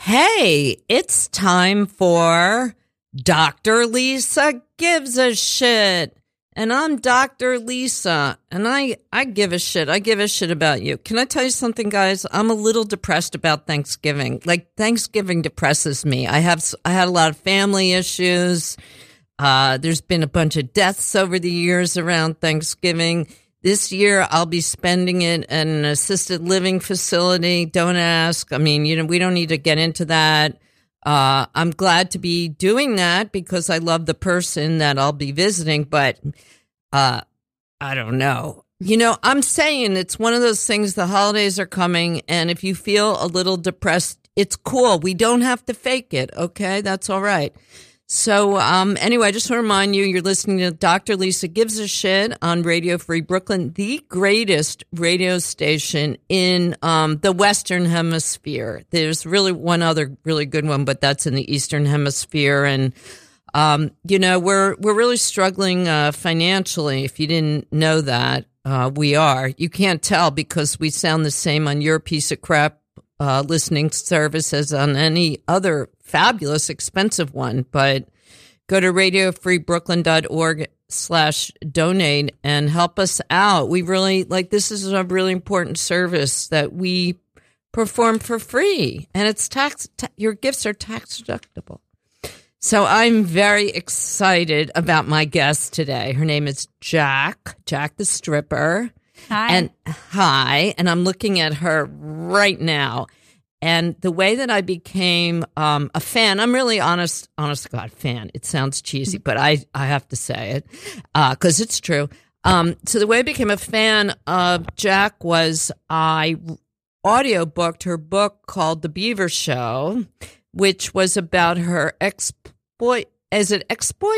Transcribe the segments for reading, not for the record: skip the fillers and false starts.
Hey, it's time for Dr. Lisa Gives a Shit. And I'm Dr. Lisa, and I give a shit. I give a shit about you. Can I tell you something, guys? I'm a little depressed about Thanksgiving. Like, Thanksgiving depresses me. I had a lot of family issues. There's been a bunch of deaths over the years around Thanksgiving. This year, I'll be spending it in an assisted living facility. Don't ask. I mean, we don't need to get into that. I'm glad to be doing that because I love the person that I'll be visiting, but I don't know. I'm saying it's one of those things, the holidays are coming, and if you feel a little depressed, it's cool. We don't have to fake it, okay? That's all right. So anyway, I just want to remind you, you're listening to Dr. Lisa Gives a Shit on Radio Free Brooklyn, the greatest radio station in the Western Hemisphere. There's really one other really good one, but that's in the Eastern Hemisphere. And, we're really struggling financially. If you didn't know that, we are. You can't tell because we sound the same on your piece of crap listening service as on any other fabulous, expensive one. But go to radiofreebrooklyn.org/donate and help us out. We really, this is a really important service that we perform for free, and it's your gifts are tax deductible. So I'm very excited about my guest today. Her name is Jack the stripper. Hi. And I'm looking at her right now. And the way that I became a fan, I'm really honest to God fan. It sounds cheesy, but I have to say it because it's true. So the way I became a fan of Jack was I audiobooked her book called The Beaver Show, which was about her exploits as a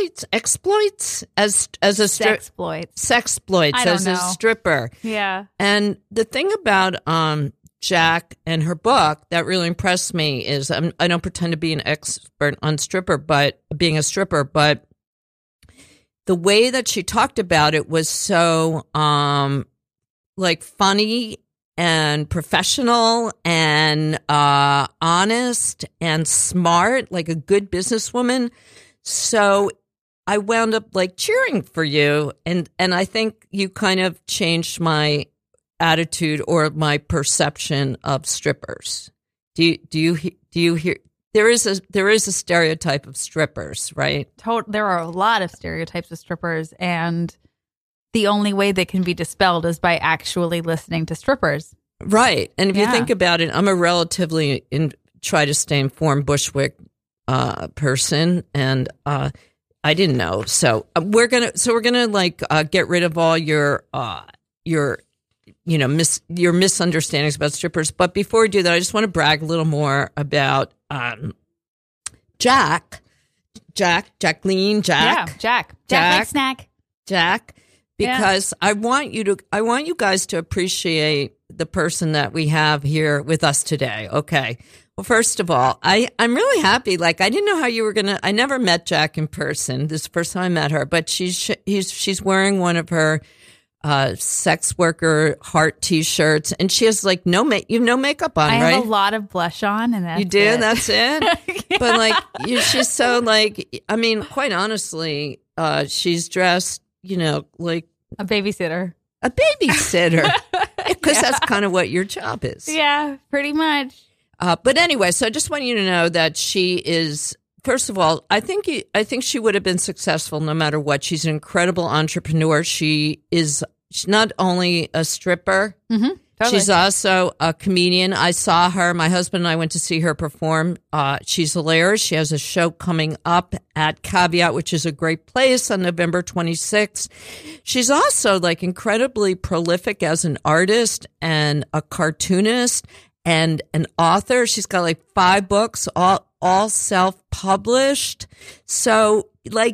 stripper. Yeah. And the thing about Jack and her book that really impressed me is I don't pretend to be an expert on being a stripper, but the way that she talked about it was so funny and professional and honest and smart, like a good businesswoman. So I wound up cheering for you, and I think you kind of changed my attitude or my perception of strippers. Do you hear? There is a stereotype of strippers, right? There are a lot of stereotypes of strippers, and the only way they can be dispelled is by actually listening to strippers. Right. And if you think about it, I'm a relatively try to stay informed Bushwick person, and I didn't know. So we're gonna get rid of all your misunderstandings about strippers. But before we do that, I just want to brag a little more about Jack, like snack. Jack, because I want you guys to appreciate the person that we have here with us today. Okay. Well, first of all, I'm really happy. I didn't know how you were I never met Jack in person. This is the first time I met her, but she's wearing one of her sex worker heart T-shirts, and she has no makeup on, right? I have a lot of blush on, and that's you do. it. That's it. Yeah. But she's so quite honestly, she's dressed, like a babysitter. A babysitter, because that's kind of what your job is. Yeah, pretty much. But anyway, so I just want you to know that she is. First of all, I think she would have been successful no matter what. She's an incredible entrepreneur. She's not only a stripper, totally. She's also a comedian. I saw her. My husband and I went to see her perform. She's hilarious. She has a show coming up at Caveat, which is a great place, on November 26th. She's also incredibly prolific as an artist and a cartoonist and an author. She's got 5 books, all self-published. So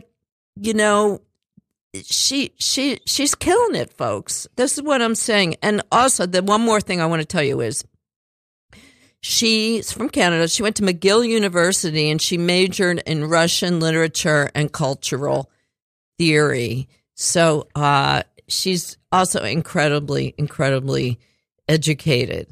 she's killing it, folks. This is what I'm saying. And also, the one more thing I want to tell you is she's from Canada. She went to McGill University and she majored in Russian literature and cultural theory. So she's also incredibly, incredibly educated.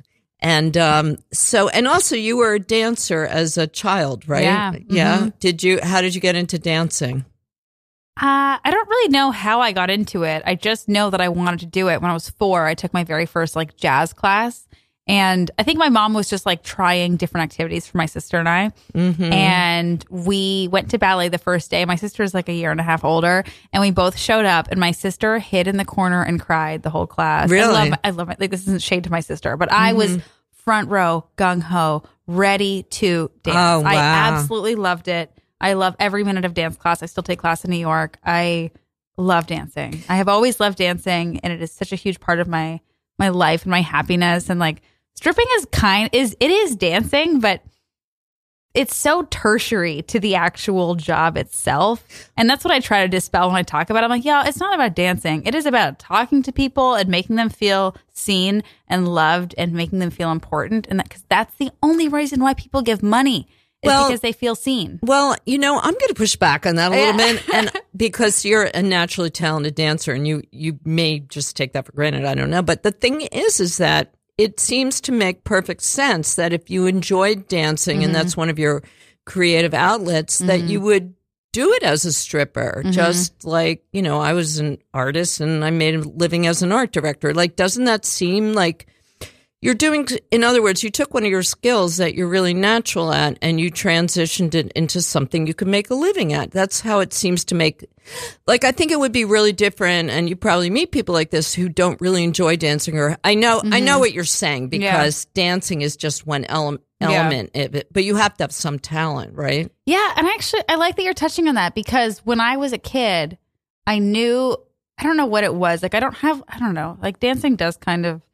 And and also you were a dancer as a child, right? Yeah. Yeah. How did you get into dancing? I don't really know how I got into it. I just know that I wanted to do it. When I was 4, I took my very first like jazz class. And I think my mom was just like trying different activities for my sister and I. And we went to ballet the first day. My sister is like a year and a half older. And we both showed up and my sister hid in the corner and cried the whole class. Really? I love it. Like, this isn't shade to my sister, but I was front row, gung ho, ready to dance. Oh, wow. I absolutely loved it. I love every minute of dance class. I still take class in New York. I love dancing. I have always loved dancing, and it is such a huge part of my life and my happiness. And like stripping is dancing, but it's so tertiary to the actual job itself. And that's what I try to dispel when I talk about it. I'm like, yeah, it's not about dancing. It is about talking to people and making them feel seen and loved and making them feel important. And because that's the only reason why people give money. Because they feel seen. Well, I'm going to push back on that a little bit, and because you're a naturally talented dancer, and you may just take that for granted. I don't know, but the thing is that it seems to make perfect sense that if you enjoyed dancing and that's one of your creative outlets, that you would do it as a stripper. Just like I was an artist and I made a living as an art director. Like, doesn't that seem like? You're doing, in other words, you took one of your skills that you're really natural at and you transitioned it into something you could make a living at. That's how it seems to make, like, I think it would be really different. And you probably meet people like this who don't really enjoy dancing, or I know what you're saying, because dancing is just one element of it, but you have to have some talent, right? Yeah. And actually, I like that you're touching on that, because when I was a kid, I don't know what it was. Like, I don't know, like dancing does kind of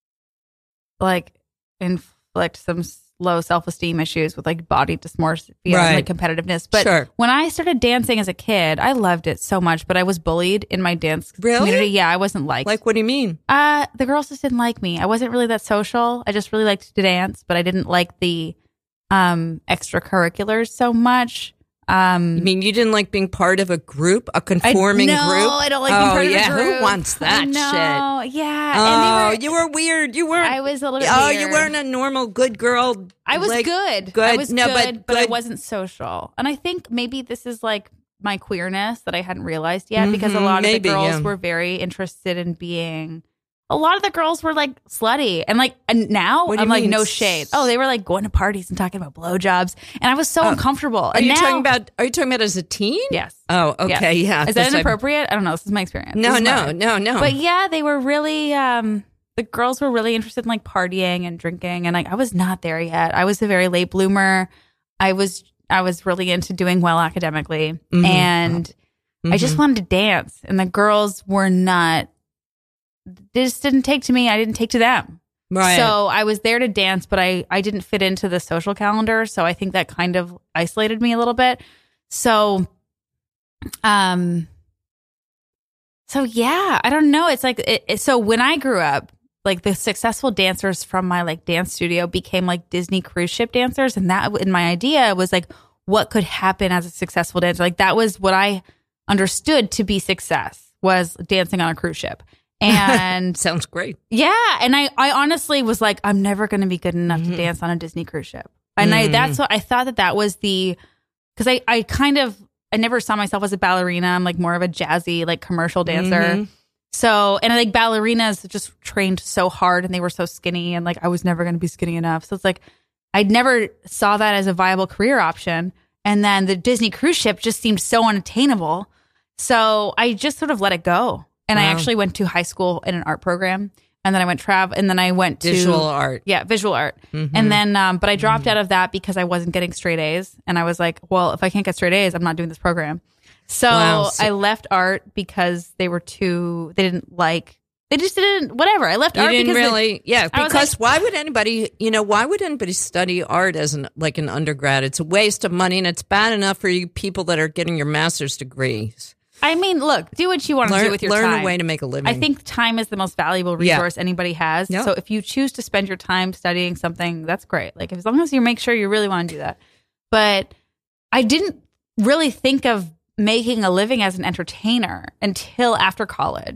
like inflict some low self-esteem issues with like body dysmorphia and like competitiveness. But when I started dancing as a kid, I loved it so much, but I was bullied in my dance community. Yeah, I wasn't liked. Like, what do you mean? The girls just didn't like me. I wasn't really that social. I just really liked to dance, but I didn't like the extracurriculars so much. You mean you didn't like being part of a group, a conforming group? No, I don't like being part of a group. Who wants that shit? Yeah. You were weird. You weren't. I was a little bit weird. You weren't a normal good girl. I was good. I was good, but I wasn't social. And I think maybe this is like my queerness that I hadn't realized yet, because a lot of the girls were very interested in being... A lot of the girls were like slutty, and now I'm like, no shade. Oh, they were like going to parties and talking about blowjobs, and I was so uncomfortable. Are you talking about as a teen? Yes. Oh, okay, yeah. Is that inappropriate? I don't know. This is my experience. No. But yeah, they were really. The girls were really interested in like partying and drinking, and I was not there yet. I was a very late bloomer. I was really into doing well academically, and I just wanted to dance, and the girls were not. They just didn't take to me. I didn't take to them. Right. So I was there to dance, but I didn't fit into the social calendar. So I think that kind of isolated me a little bit. So, yeah, I don't know. It's like, so when I grew up, like the successful dancers from my like dance studio became like Disney cruise ship dancers. And that, in my idea, was like what could happen as a successful dancer. Like that was what I understood to be success, was dancing on a cruise ship. And sounds great. Yeah. And I honestly was like, I'm never going to be good enough to dance on a Disney cruise ship. And that's what I thought that was because I never saw myself as a ballerina. I'm like more of a jazzy, like commercial dancer. So, and like ballerinas just trained so hard and they were so skinny, and like I was never going to be skinny enough. So it's like, I never saw that as a viable career option. And then the Disney cruise ship just seemed so unattainable. So I just sort of let it go. And I actually went to high school in an art program, and then I went and then I went to visual art. Yeah, visual art. And then, but I dropped out of that because I wasn't getting straight A's, and I was like, well, if I can't get straight A's, I'm not doing this program. So I left art because they just didn't, whatever. I left art because why would anybody study art as an undergrad? It's a waste of money, and it's bad enough for you people that are getting your master's degrees. I mean, look, do what you want to do with your time. Learn a way to make a living. I think time is the most valuable resource anybody has. Yep. So if you choose to spend your time studying something, that's great. Like, as long as you make sure you really want to do that. But I didn't really think of making a living as an entertainer until after college.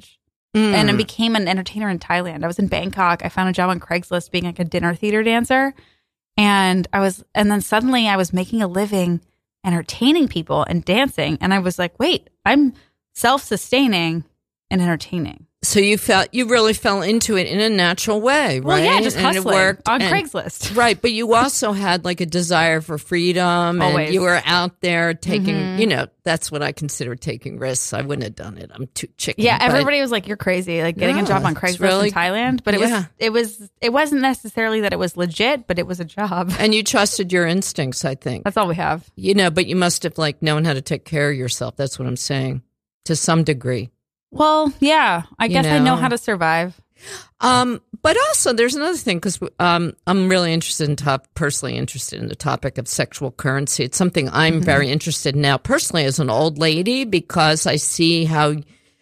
and I became an entertainer in Thailand. I was in Bangkok. I found a job on Craigslist being like a dinner theater dancer. And then suddenly I was making a living entertaining people and dancing. And I was like, wait, I'm self-sustaining and entertaining. So you really fell into it in a natural way, right? Well, yeah, just hustling and it worked on Craigslist. Right, but you also had like a desire for freedom. Always. And you were out there taking, that's what I consider taking risks. I wouldn't have done it. I'm too chicken. Yeah, everybody was like, you're crazy, like getting a job on Craigslist in Thailand. But it wasn't necessarily that it was legit, but it was a job. And you trusted your instincts, I think. That's all we have. But you must have like known how to take care of yourself. That's what I'm saying, to some degree. Well, yeah, I guess I know how to survive. But also there's another thing, because I'm really personally interested in the topic of sexual currency. It's something I'm very interested in now personally as an old lady, because I see how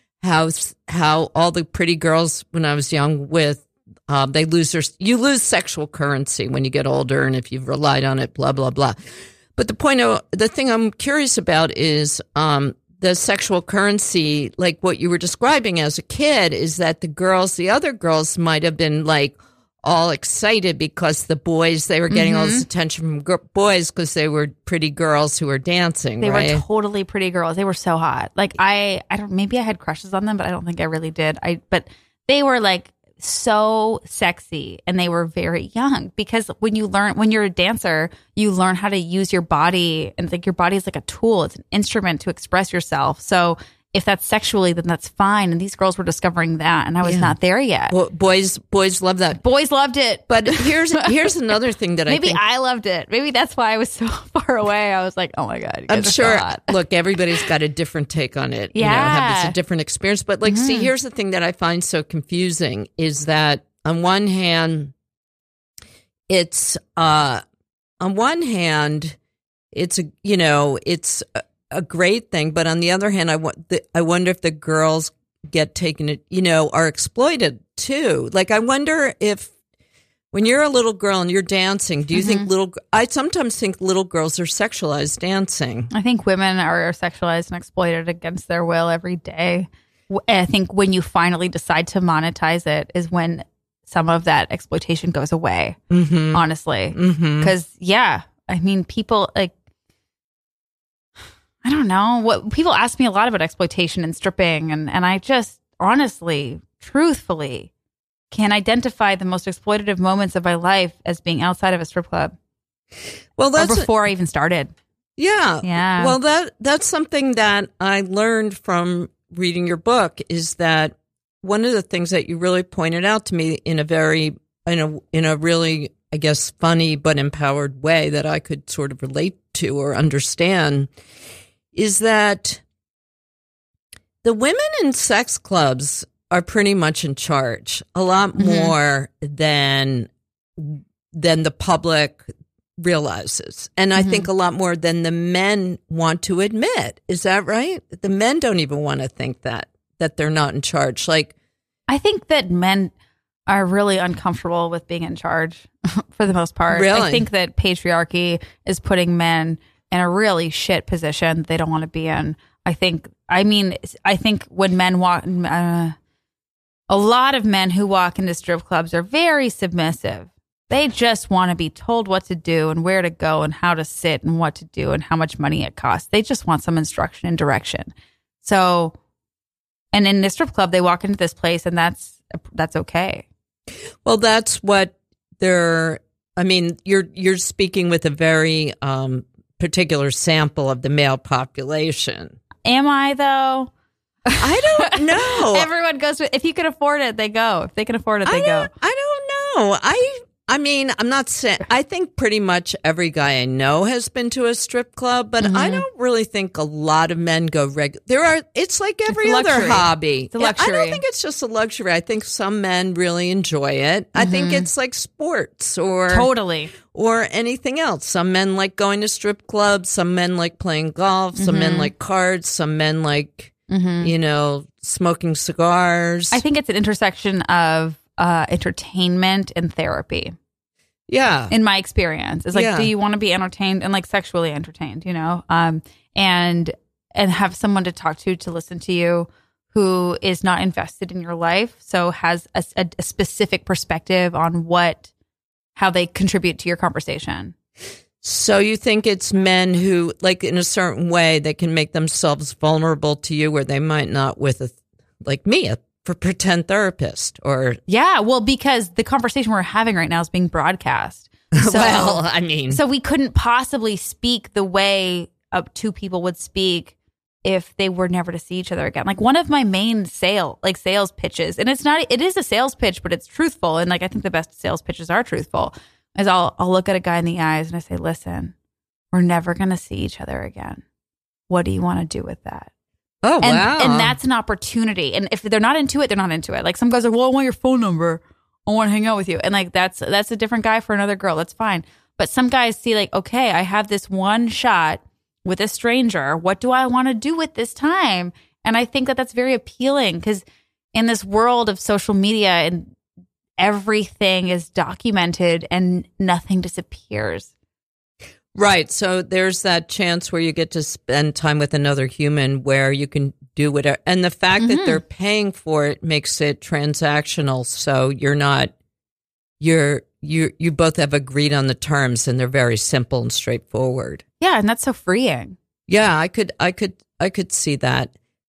all the pretty girls when I was young you lose sexual currency when you get older, and if you've relied on it, blah, blah, blah. But the thing I'm curious about is, the sexual currency, like what you were describing as a kid, is that the other girls might have been like all excited because they were getting all this attention from boys because they were pretty girls who were dancing. They right? were totally pretty girls. They were so hot. Like maybe I had crushes on them, but I don't think I really did. But they were like so sexy, and they were very young, because when you're a dancer, you learn how to use your body, and like your body is like a tool. It's an instrument to express yourself. So if that's sexually, then that's fine. And these girls were discovering that, and I was not there yet. Well, boys love that. Boys loved it. But here's another thing that maybe I loved it. Maybe that's why I was so far away. I was like, oh my God. I'm sure. Look, everybody's got a different take on it. Yeah. It's a different experience. But like, see, here's the thing that I find so confusing is that on one hand, it's a great thing, but on the other hand, I wonder if the girls get taken, are exploited too. Like, I wonder if when you're a little girl and you're dancing, do you think I sometimes think little girls are sexualized dancing. I think women are sexualized and exploited against their will every day. I think when you finally decide to monetize it is when some of that exploitation goes away, honestly. Because, I mean, people like, I don't know what people ask me a lot about exploitation and stripping. And I just honestly, truthfully can identify the most exploitative moments of my life as being outside of a strip club. Well, that's before I even started. Yeah. Yeah. Well, that's something that I learned from reading your book, is that one of the things that you really pointed out to me in a really, I guess, funny but empowered way that I could sort of relate to or understand, is that the women in sex clubs are pretty much in charge a lot more than the public realizes. And I think a lot more than the men want to admit. Is that right? The men don't even want to think that they're not in charge. Like, I think that men are really uncomfortable with being in charge for the most part. Really? I think that patriarchy is putting men in a really shit position they don't want to be in. I think when men walk, a lot of men who walk into strip clubs are very submissive. They just want to be told what to do and where to go and how to sit and what to do and how much money it costs. They just want some instruction and direction. So, and in the strip club, they walk into this place and that's okay. Well, that's what you're speaking with a very particular sample of the male population. Am I, though? I don't know. Everyone goes with, if you can afford it, they go. If they can afford it, they go. I don't know. I mean, I'm not saying, I think pretty much every guy I know has been to a strip club, but I don't really think a lot of men go regular. It's like every other hobby. It's a luxury. I don't think it's just a luxury. I think some men really enjoy it. I think it's like sports or anything else. Some men like going to strip clubs. Some men like playing golf. Some men like cards. Some men like, smoking cigars. I think it's an intersection of entertainment and therapy. Yeah. In my experience. It's like, do you want to be entertained and like sexually entertained, and have someone to talk to listen to you who is not invested in your life, so has a specific perspective on how they contribute to your conversation. So you think it's men who, like, in a certain way, they can make themselves vulnerable to you where they might not with like me, a pretend therapist, or... Yeah, well, because the conversation we're having right now is being broadcast. So, well, I mean... So we couldn't possibly speak the way two people would speak if they were never to see each other again. Like, one of my main sales pitches, and it is a sales pitch, but it's truthful. And like, I think the best sales pitches are truthful, is I'll look at a guy in the eyes and I say, listen, we're never going to see each other again. What do you want to do with that? Oh, wow. And that's an opportunity. And if they're not into it, they're not into it. Like, some guys are, well, I want your phone number. I want to hang out with you. And like, that's a different guy for another girl. That's fine. But some guys see like, okay, I have this one shot with a stranger. What do I want to do with this time? And I think that that's very appealing, because in this world of social media, and everything is documented and nothing disappears. Right. So there's that chance where you get to spend time with another human where you can do whatever. And the fact that they're paying for it makes it transactional. So you both have agreed on the terms, and they're very simple and straightforward. Yeah. And that's so freeing. Yeah, I could see that.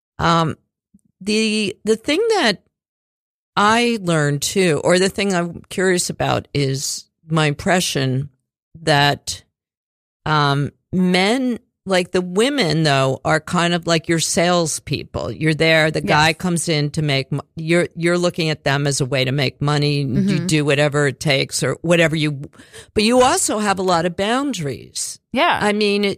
The thing that I learned too, or the thing I'm curious about, is my impression that men, like the women though, are kind of like your salespeople. You're there. The guy comes in to make. You're looking at them as a way to make money. You do whatever it takes, or whatever you. But you also have a lot of boundaries. Yeah, I mean,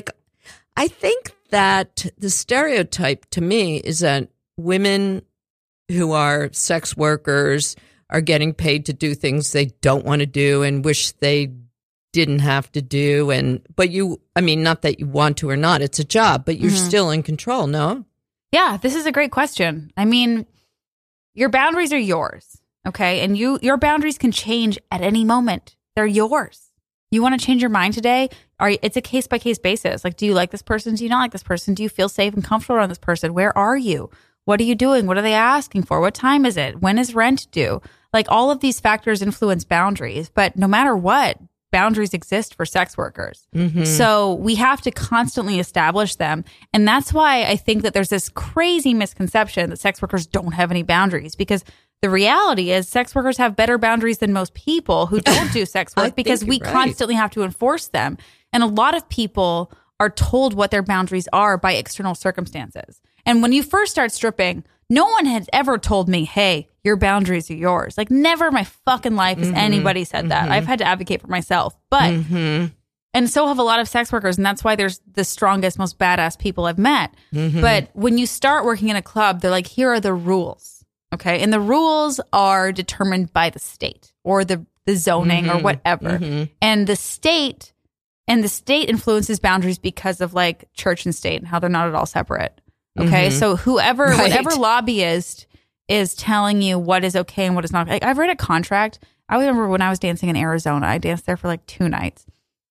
I think that the stereotype to me is that women who are sex workers are getting paid to do things they don't want to do and wish they didn't have to do. But not that you want to or not, it's a job, but you're still in control, no? Yeah, this is a great question. I mean, your boundaries are yours, okay? And your boundaries can change at any moment. They're yours. You want to change your mind today? It's a case-by-case basis. Like, do you like this person? Do you not like this person? Do you feel safe and comfortable around this person? Where are you? What are you doing? What are they asking for? What time is it? When is rent due? Like, all of these factors influence boundaries. But no matter what, boundaries exist for sex workers. So we have to constantly establish them. And that's why I think that there's this crazy misconception that sex workers don't have any boundaries, because the reality is sex workers have better boundaries than most people who don't do sex work, because we constantly have to enforce them. And a lot of people are told what their boundaries are by external circumstances. And when you first start stripping, no one had ever told me, hey, your boundaries are yours. Like, never in my fucking life has anybody said that. I've had to advocate for myself. But, and so have a lot of sex workers. And that's why there's the strongest, most badass people I've met. But when you start working in a club, they're like, here are the rules. Okay. And the rules are determined by the state or the zoning or whatever. And the state influences boundaries because of like church and state and how they're not at all separate. Okay. So whatever lobbyist is telling you what is okay and what is not. Like, I've read a contract. I remember when I was dancing in Arizona, I danced there for like 2 nights.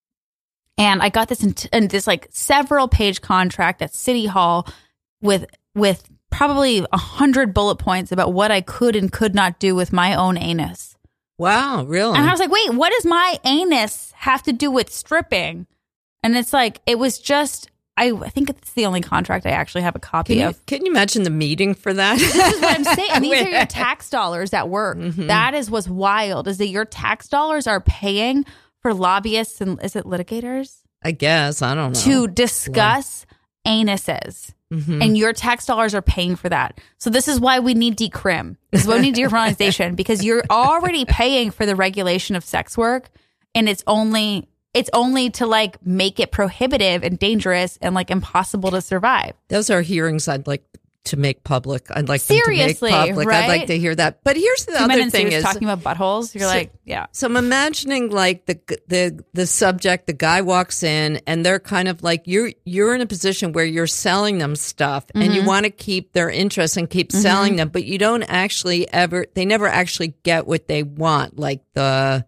And I got this in this like several page contract at City Hall with probably 100 bullet points about what I could and could not do with my own anus. Wow, really? And I was like, wait, what does my anus have to do with stripping? And it's like, it was just, I think it's the only contract I actually have a copy of. Can you imagine the meeting for that? This is what I'm saying. These are your tax dollars at work. That is what's wild, is that your tax dollars are paying for lobbyists and, is it litigators? I guess. I don't know. To discuss anuses. And your tax dollars are paying for that. So this is why we need decrim. This is why we need decriminalization, because you're already paying for the regulation of sex work, and it's only to like make it prohibitive and dangerous and like impossible to survive. Those are hearings I'd like to make public. I'd like Seriously, them to make public. right? I'd like to hear that. But here's the other thing is talking about buttholes. You're like, yeah. So I'm imagining like the subject, the guy walks in and they're kind of like, you're in a position where you're selling them stuff and you want to keep their interest and keep selling them, but you don't actually they never actually get what they want. Like the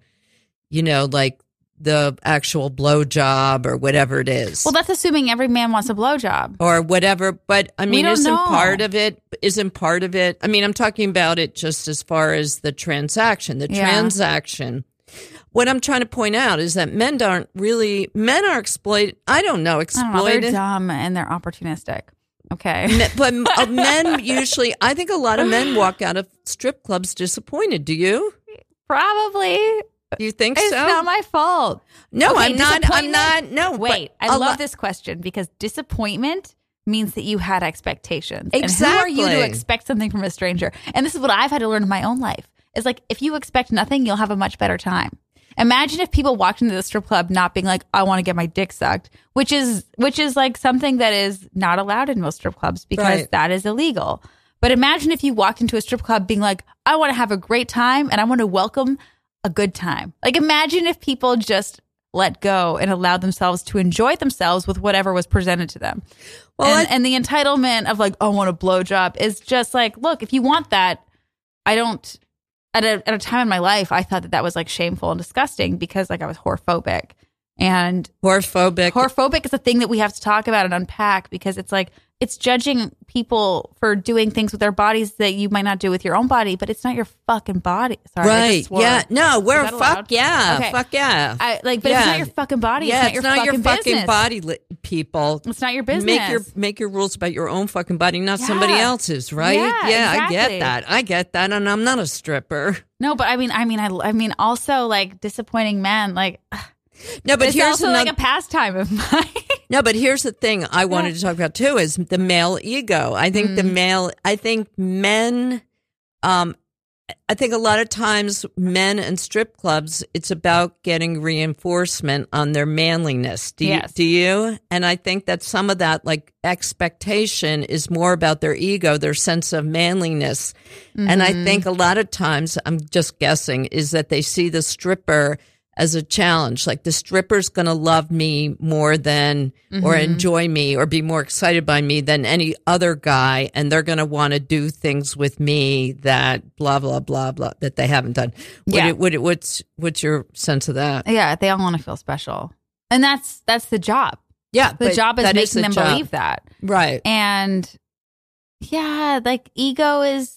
actual blowjob or whatever it is. Well, that's assuming every man wants a blowjob or whatever. But I mean, isn't part of it? isn't part of it. I mean, I'm talking about it just as far as the transaction. What I'm trying to point out is that men are exploited. I don't know, exploited. They're dumb and they're opportunistic. Okay. But men usually, I think a lot of men walk out of strip clubs disappointed. Do you? Probably. Do you think it's so? It's not my fault. No, okay, I'm not. No, wait. I love this question because disappointment means that you had expectations. Exactly. And who are you to expect something from a stranger? And this is what I've had to learn in my own life. Is like, if you expect nothing, you'll have a much better time. Imagine if people walked into the strip club not being like, I want to get my dick sucked, which is like something that is not allowed in most strip clubs because that is illegal. But imagine if you walked into a strip club being like, I want to have a great time and I want to welcome a good time. Like, imagine if people just let go and allowed themselves to enjoy themselves with whatever was presented to them. Well, and the entitlement of like, I want a blowjob is just like, look, if you want that, I don't. At a time in my life, I thought that was like shameful and disgusting because like I was whorephobic. And whorephobic is a thing that we have to talk about and unpack because it's like, it's judging people for doing things with their bodies that you might not do with your own body, but it's not your fucking body. Sorry, right. Yeah. No, we're fuck yeah. Okay. Fuck yeah. But it's not your fucking body. Yeah, it's not your fucking body, people. It's not your business. Make your rules about your own fucking body, not somebody else's, right? Yeah, exactly. I get that. And I'm not a stripper. No, but I mean also like disappointing men, like no, but it's here's also like a pastime of mine. No, but here's the thing I wanted to talk about too is the male ego. I think men, I think a lot of times men and strip clubs, it's about getting reinforcement on their manliness. Do you? And I think that some of that like expectation is more about their ego, their sense of manliness. Mm-hmm. And I think a lot of times, I'm just guessing, is that they see the stripper as a challenge. Like the stripper's going to love me more than, or enjoy me or be more excited by me than any other guy. And they're going to want to do things with me that blah, blah, blah, blah, that they haven't done. What's your sense of that? Yeah. They all want to feel special. And that's the job. Yeah. The job is making them believe that. Right. And yeah, like ego is,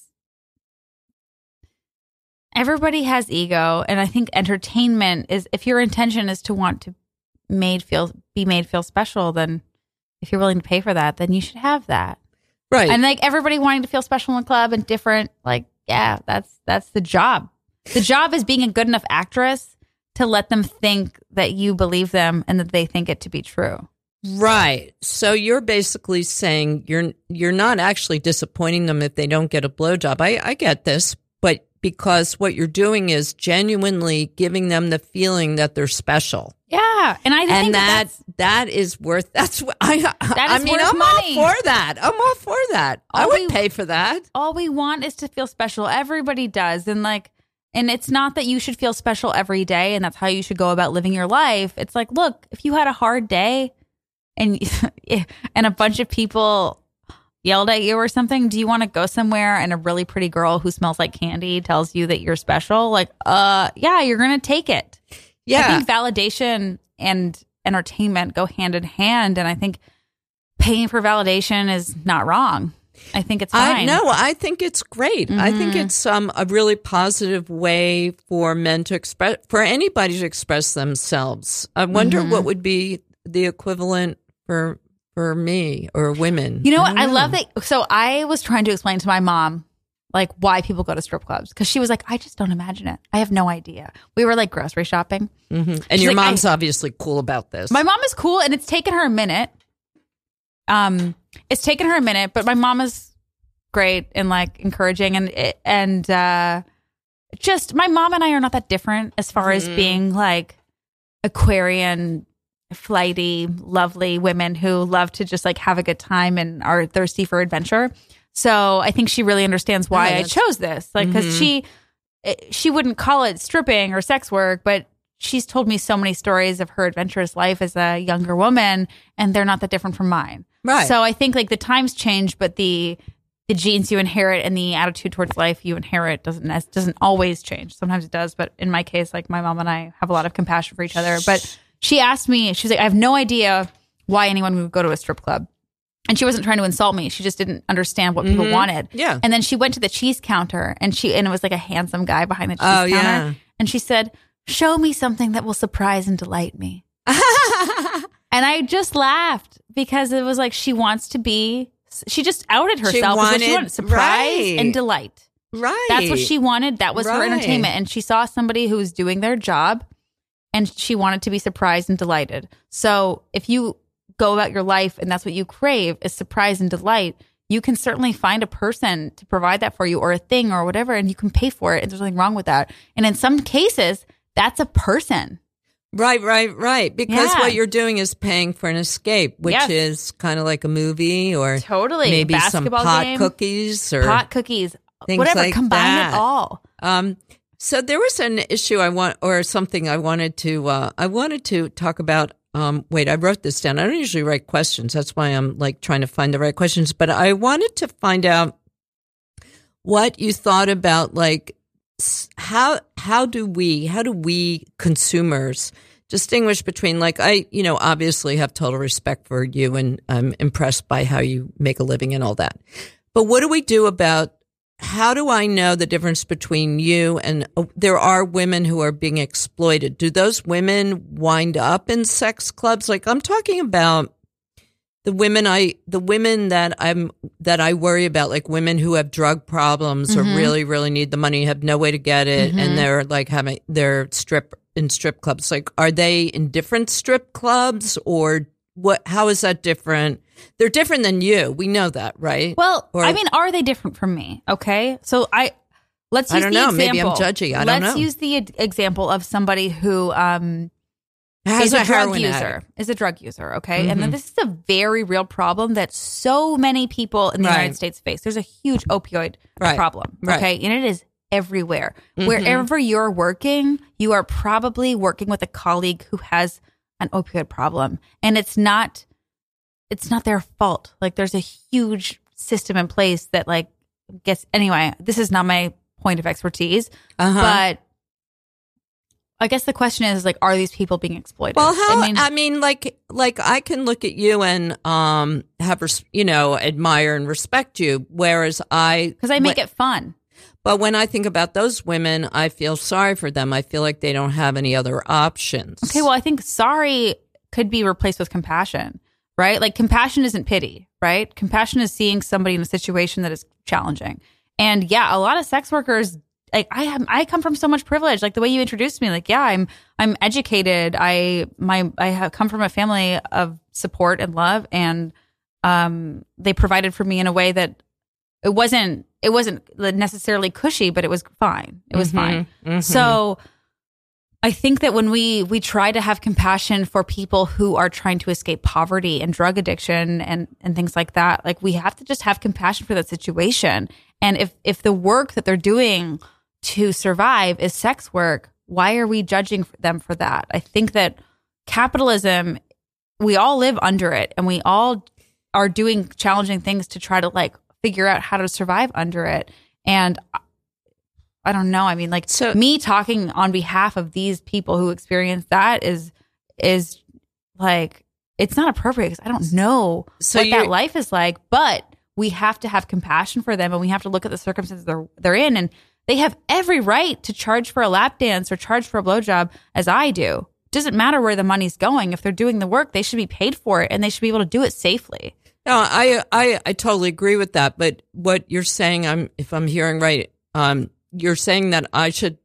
everybody has ego, and I think entertainment is, if your intention is to want to be made feel special, then if you're willing to pay for that, then you should have that. Right. And like everybody wanting to feel special in the club and different, like, yeah, that's the job. The job is being a good enough actress to let them think that you believe them and that they think it to be true. Right. So you're basically saying you're not actually disappointing them if they don't get a blowjob. I get this, but because what you're doing is genuinely giving them the feeling that they're special. Yeah, and I think that is worth. That's what I'm money. all for that. I'm all for that. I would pay for that. All we want is to feel special. Everybody does, and it's not that you should feel special every day, and that's how you should go about living your life. It's like, look, if you had a hard day, and a bunch of people yelled at you or something, do you want to go somewhere and a really pretty girl who smells like candy tells you that you're special? Like, yeah, you're going to take it. Yeah. I think validation and entertainment go hand in hand. And I think paying for validation is not wrong. I think it's fine. I think it's great. Mm-hmm. I think it's a really positive way for men to express, for anybody to express themselves. I wonder what would be the equivalent for me or women. You know what? I love that. So I was trying to explain to my mom, like, why people go to strip clubs. Because she was like, I just don't imagine it. I have no idea. We were like grocery shopping. Mm-hmm. And your mom's obviously cool about this. My mom is cool, and it's taken her a minute. But my mom is great and like encouraging. And just my mom and I are not that different as far as being like Aquarian, flighty, lovely women who love to just like have a good time and are thirsty for adventure. So I think she really understands why I chose this. Like, because she wouldn't call it stripping or sex work, but she's told me so many stories of her adventurous life as a younger woman, and they're not that different from mine. Right. So I think like the times change, but the genes you inherit and the attitude towards life you inherit doesn't always change. Sometimes it does, but in my case, like my mom and I have a lot of compassion for each other. But she asked me, she's like, I have no idea why anyone would go to a strip club. And she wasn't trying to insult me. She just didn't understand what people wanted. Yeah. And then she went to the cheese counter and it was like a handsome guy behind the cheese counter. Yeah. And she said, "Show me something that will surprise and delight me." And I just laughed because it was like she just outed herself. She wanted surprise and delight. Right. That's what she wanted. That was her entertainment. And she saw somebody who was doing their job and she wanted to be surprised and delighted. So if you go about your life and that's what you crave is surprise and delight, you can certainly find a person to provide that for you or a thing or whatever, and you can pay for it. And there's nothing wrong with that. And in some cases, that's a person. Right. Because what you're doing is paying for an escape, which is kind of like a movie or totally maybe basketball some pot game, cookies or things whatever. like Combine that. it all. So there was an issue I wanted to talk about. Wait, I wrote this down. I don't usually write questions. That's why I'm like trying to find the right questions. But I wanted to find out what you thought about like how do we consumers distinguish between like obviously have total respect for you and I'm impressed by how you make a living and all that. But what do we do about how do I know the difference between you and there are women who are being exploited? Do those women wind up in sex clubs? Like I'm talking about the women that I worry about, like women who have drug problems or really, really need the money, have no way to get it, and they're like they're in strip clubs. Like, are they in different strip clubs or what? How is that different? They're different than you. We know that, right? Well, are they different from me? Okay. So let's use the example. Maybe I'm judgy. I don't know. Let's use the example of somebody who is a drug user. Okay. And then this is a very real problem that so many people in the United States face. There's a huge opioid problem. Okay. And it is everywhere. Wherever you're working, you are probably working with a colleague who has an opioid problem. And it's not their fault. Like there's a huge system in place that like anyway, this is not my point of expertise, but I guess the question is like, are these people being exploited? Well, like I can look at you and have admire and respect you, whereas because I make it fun. But when I think about those women, I feel sorry for them. I feel like they don't have any other options. Okay, well, I think sorry could be replaced with compassion, right? Like compassion isn't pity, right? Compassion is seeing somebody in a situation that is challenging. And yeah, a lot of sex workers, like I come from so much privilege. Like the way you introduced me, like I'm educated. I have come from a family of support and love, and they provided for me in a way that it wasn't necessarily cushy, but it was fine. It was fine. So I think that when we try to have compassion for people who are trying to escape poverty and drug addiction and things like that, like we have to just have compassion for that situation. And if the work that they're doing to survive is sex work, why are we judging them for that? I think that capitalism, we all live under it, and we all are doing challenging things to try to like figure out how to survive under it. And I don't know. I mean, like me talking on behalf of these people who experience that is like, it's not appropriate because I don't know what that life is like, but we have to have compassion for them, and we have to look at the circumstances they're in, and they have every right to charge for a lap dance or charge for a blowjob as I do. It doesn't matter where the money's going. If they're doing the work, they should be paid for it, and they should be able to do it safely. No, I totally agree with that. But what you're saying, if I'm hearing right, you're saying that I should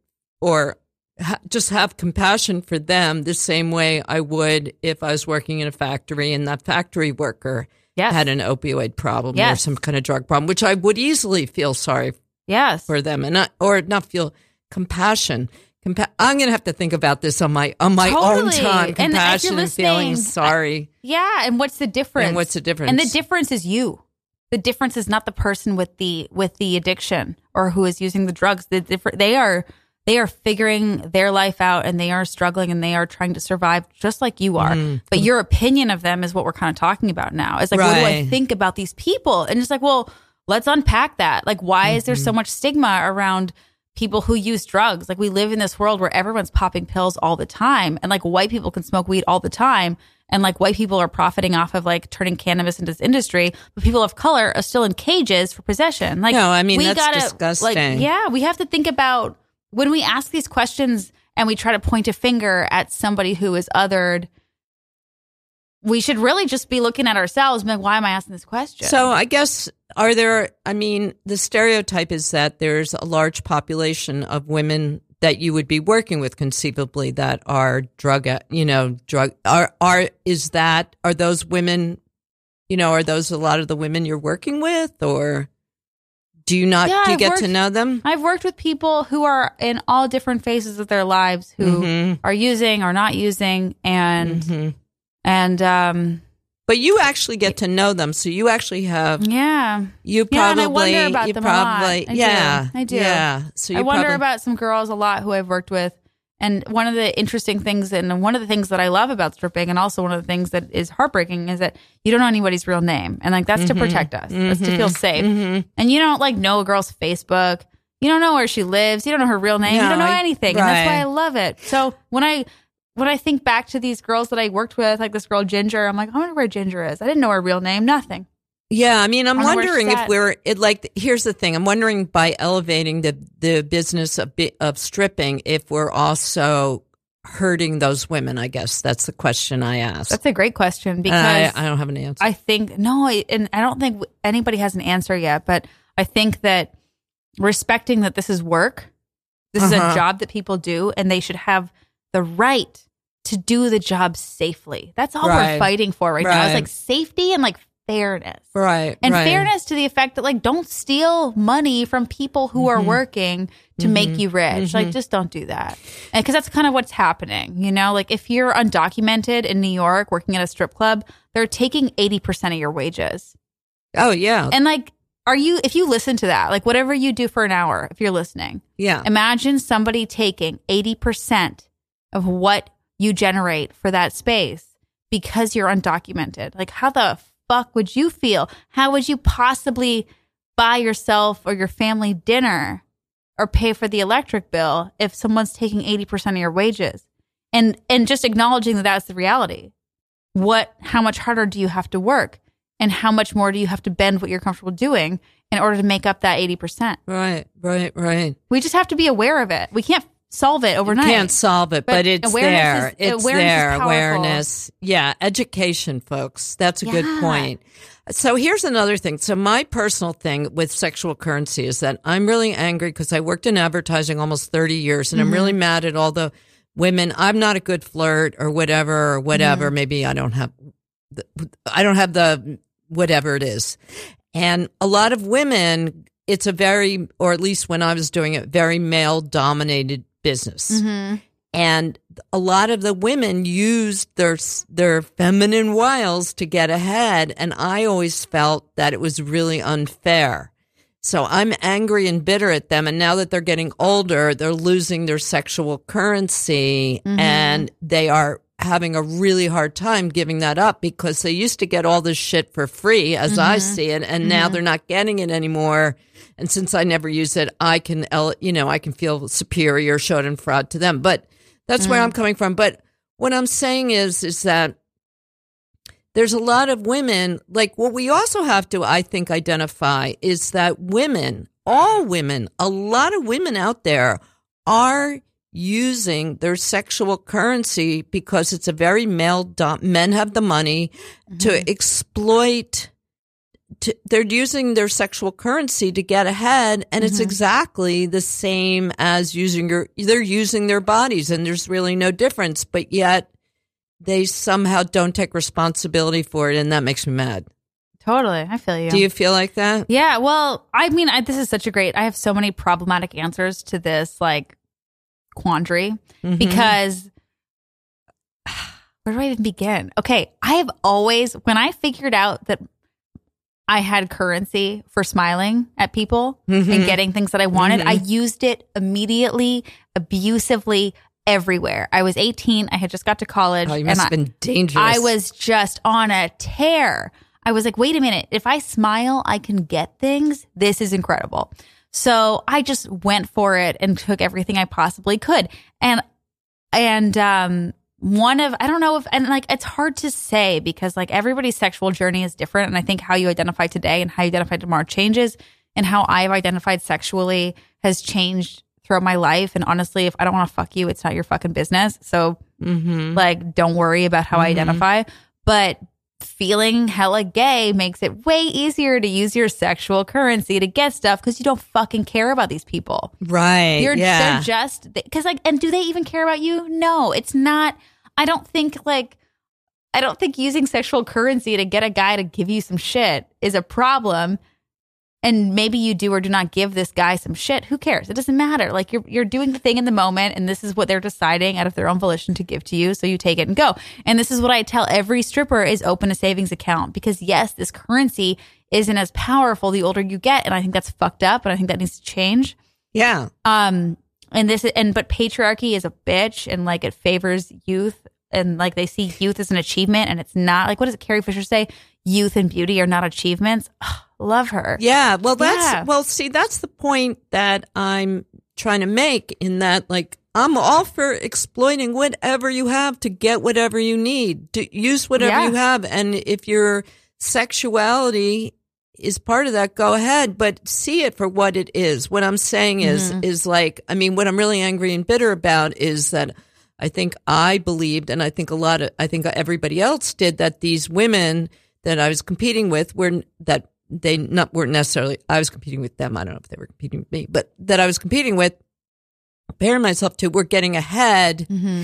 just have compassion for them the same way I would if I was working in a factory and that factory worker had an opioid problem or some kind of drug problem, which I would easily feel sorry for them and not feel compassion. I'm going to have to think about this on my own time. Compassion and feeling sorry. And what's the difference? And the difference is you. The difference is not the person with the addiction or who is using the drugs. They are figuring their life out, and they are struggling, and they are trying to survive just like you are. But your opinion of them is what we're kind of talking about now. It's like, what do I think about these people? And it's like, well, let's unpack that. Like, why is there so much stigma around people who use drugs? Like, we live in this world where everyone's popping pills all the time, and like white people can smoke weed all the time, and like white people are profiting off of like turning cannabis into this industry, but people of color are still in cages for possession. Like, no, I mean, that's disgusting. Like, yeah, we have to think about when we ask these questions and we try to point a finger at somebody who is othered. We should really just be looking at ourselves and be like, why am I asking this question? So I guess, the stereotype is that there's a large population of women that you would be working with conceivably that are are those women, are those a lot of the women you're working with, or do you get to know them? I've worked with people who are in all different phases of their lives who are using or not using and but you actually get to know them, so you actually have and I wonder about them a lot. I do. Yeah. So I wonder about some girls a lot who I've worked with, and one of the interesting things, and one of the things that I love about stripping, and also one of the things that is heartbreaking, is that you don't know anybody's real name, and like that's to protect us, that's to feel safe, and you don't like know a girl's Facebook, you don't know where she lives, you don't know her real name, you don't know anything, and that's why I love it. So when I think back to these girls that I worked with, like this girl Ginger, I'm like, I wonder where Ginger is. I didn't know her real name, nothing. Yeah, I mean, I'm wondering if here's the thing. I'm wondering by elevating the business of stripping, if we're also hurting those women, I guess. That's the question I asked. That's a great question because I don't have an answer. I think, and I don't think anybody has an answer yet, but I think that respecting that this is work, this is a job that people do, and they should have the right to do the job safely. That's all we're fighting for right now. It's like safety and like fairness. Right. And fairness to the effect that like don't steal money from people who are working to make you rich. Like just don't do that. And because that's kind of what's happening, like if you're undocumented in New York working at a strip club, they're taking 80% of your wages. Oh yeah. And like if you listen to that, like whatever you do for an hour, if you're listening, imagine somebody taking 80% of what you generate for that space because you're undocumented. Like how the fuck would you feel? How would you possibly buy yourself or your family dinner or pay for the electric bill if someone's taking 80% of your wages? And just acknowledging that that's the reality. How much harder do you have to work? And how much more do you have to bend what you're comfortable doing in order to make up that 80%? Right. We just have to be aware of it. We can't solve it overnight. You can't solve it, but it's there. It's there. Is awareness. Yeah. Education, folks. That's a good point. So here's another thing. So my personal thing with sexual currency is that I'm really angry because I worked in advertising almost 30 years and I'm really mad at all the women. I'm not a good flirt or whatever. Maybe I don't have the whatever it is. And a lot of women, it's or at least when I was doing it, very male dominated business. And a lot of the women used their feminine wiles to get ahead. And I always felt that it was really unfair. So I'm angry and bitter at them. And now that they're getting older, they're losing their sexual currency and they are having a really hard time giving that up because they used to get all this shit for free, as I see it. And now they're not getting it anymore. And since I never use it, I can feel superior, schadenfreude to them. But that's where I'm coming from. But what I'm saying is that there's a lot of women, like what we also have to, I think, identify is that all women, a lot of women out there are using their sexual currency because it's a very men have the money to exploit. They're using their sexual currency to get ahead, and it's exactly the same as they're using their bodies, and there's really no difference, but yet they somehow don't take responsibility for it, and that makes me mad. Totally. I feel you. Do you feel like that? Yeah. Well, I mean, this is I have so many problematic answers to this, like, quandary because where do I even begin? Okay. I have always, when I figured out that I had currency for smiling at people and getting things that I wanted, I used it immediately, abusively, everywhere. I was 18. I had just got to college. Oh, you must have been dangerous. I was just on a tear. I was like, wait a minute. If I smile, I can get things. This is incredible. So I just went for it and took everything I possibly could. And I don't know if, and like, it's hard to say because like everybody's sexual journey is different. And I think how you identify today and how you identify tomorrow changes, and how I've identified sexually has changed throughout my life. And honestly, if I don't want to fuck you, it's not your fucking business. So like, don't worry about how I identify. But feeling hella gay makes it way easier to use your sexual currency to get stuff because you don't fucking care about these people. Right. They're just, because like, and do they even care about you? No, it's not. I don't think using sexual currency to get a guy to give you some shit is a problem. And maybe you do or do not give this guy some shit. Who cares? It doesn't matter. Like you're doing the thing in the moment, and this is what they're deciding out of their own volition to give to you. So you take it and go. And this is what I tell every stripper is open a savings account, because yes, this currency isn't as powerful the older you get. And I think that's fucked up. And I think that needs to change. Yeah. But patriarchy is a bitch, and like it favors youth, and like they see youth as an achievement, and it's not. Like, what does Carrie Fisher say? Youth and beauty are not achievements. Ugh, love her. Yeah. Well, that's the point that I'm trying to make, in that, like, I'm all for exploiting whatever you have to get whatever you need, to use whatever you have. And if your sexuality is part of that, go ahead, but see it for what it is. What I'm saying is like, I mean, what I'm really angry and bitter about is that I think I believed, and I think everybody else did, that these women that I was competing with weren't necessarily, I was competing with them. I don't know if they were competing with me, but that I was competing with, comparing myself to, were getting ahead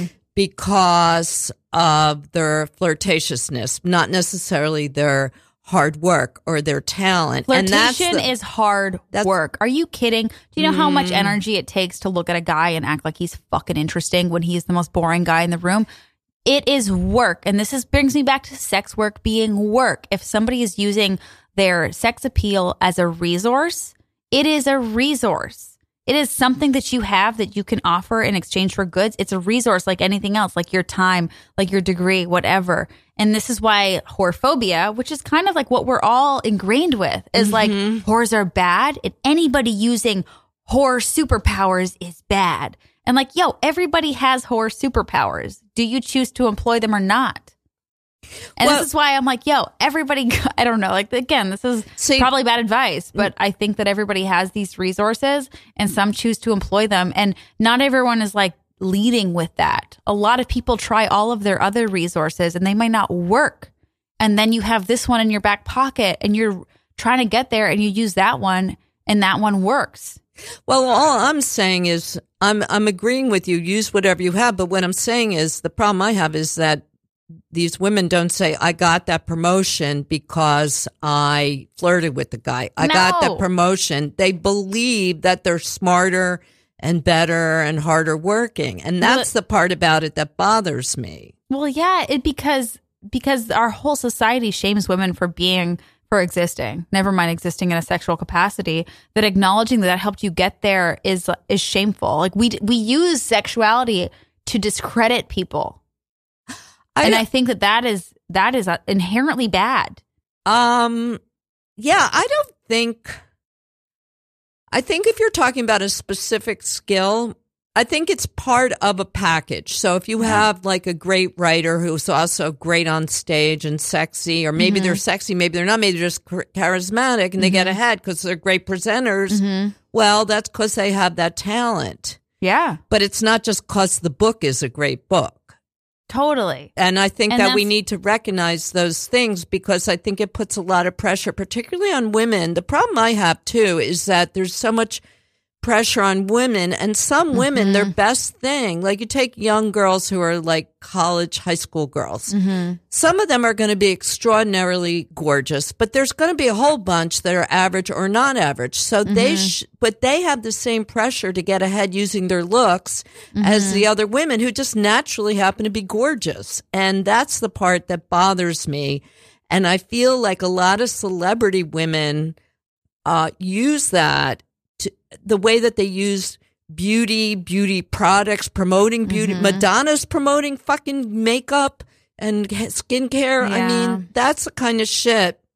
because of their flirtatiousness, not necessarily their hard work or their talent. Flirtation is hard work. Are you kidding? Do you know how much energy it takes to look at a guy and act like he's fucking interesting when he's the most boring guy in the room? It is work. And this brings me back to sex work being work. If somebody is using their sex appeal as a resource, it is a resource. It is something that you have that you can offer in exchange for goods. It's a resource like anything else, like your time, like your degree, whatever. And this is why whorephobia, which is kind of like what we're all ingrained with, is like whores are bad, and anybody using whore superpowers is bad. And like, yo, everybody has whore superpowers. Do you choose to employ them or not? And this is why I'm like, yo, everybody, I don't know. Like, again, this is probably bad advice, but I think that everybody has these resources and some choose to employ them. And not everyone is like leading with that. A lot of people try all of their other resources and they might not work. And then you have this one in your back pocket and you're trying to get there and you use that one and that one works. Well, all I'm saying is I'm agreeing with you. Use whatever you have. But what I'm saying is the problem I have is that these women don't say, I got that promotion because I flirted with the guy. I got that promotion. They believe that they're smarter and better and harder working. And that's the part about it that bothers me. Well, yeah, because our whole society shames women for existing, never mind existing in a sexual capacity, that acknowledging that helped you get there is shameful. Like we use sexuality to discredit people. I think that is inherently bad. I think if you're talking about a specific skill, I think it's part of a package. So if you have like a great writer who's also great on stage and sexy, or maybe they're sexy, maybe they're not, maybe they're just charismatic and they get ahead because they're great presenters. Well, that's because they have that talent. Yeah. But it's not just because the book is a great book. Totally. And I think that we need to recognize those things, because I think it puts a lot of pressure, particularly on women. The problem I have too is that there's so much pressure on women, and some women, their best thing, like you take young girls who are like college, high school girls. Some of them are going to be extraordinarily gorgeous, but there's going to be a whole bunch that are average or not average. So but they have the same pressure to get ahead using their looks as the other women who just naturally happen to be gorgeous. And that's the part that bothers me. And I feel like a lot of celebrity women use that, the way that they use beauty products, promoting beauty. Madonna's promoting fucking makeup and skincare. Yeah. I mean, that's the kind of shit